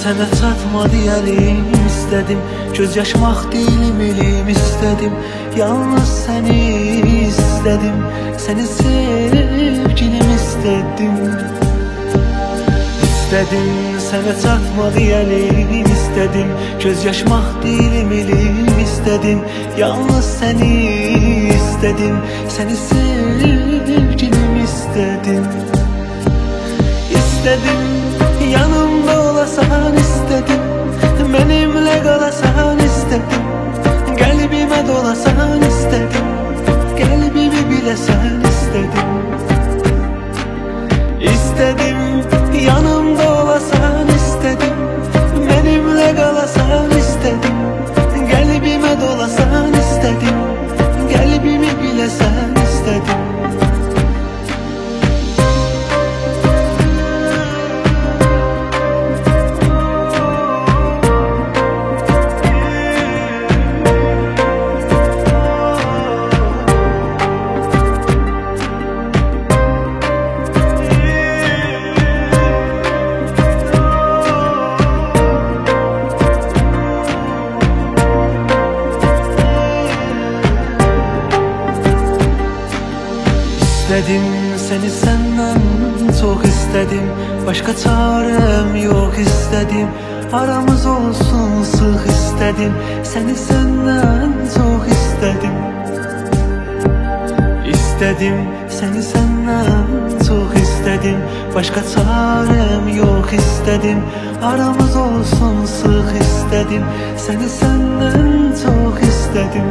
sənə çatma deyəlim istedim. Göz yaşmaq değilim elim istedim. Yalnız səni istedim. Səni sevgilim istedim. İstedim sənə çatma deyəlim istedim. Göz yaşmaq değilim elim istedim. Yalnız səni istedim. Səni sevgilim istedim. İstedim yanımda olasan istedim. Benimle kalasan istedim. Kalbime dolasan istedim. Kalbimi bilesen istedim. İstedim yanımda olasan istedim. Benimle kalasan istedim. Kalbime dolasan istedim. Kalbimi bilesen istedim. İstedim seni senden çok istedim. Başka çarem yok istedim. Aramız olsun sık istedim. Seni senden çok istedim. İstedim seni senden çok istedim. Başka çarem yok istedim. Aramız olsun sık istedim. Seni senden çok istedim.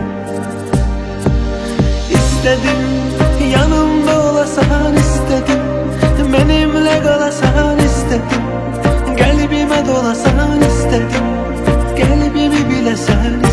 İstedim yanımda olasan istedim. Benimle kalasan istedim. Kalbime dolasan istedim. Kalbimi bilesen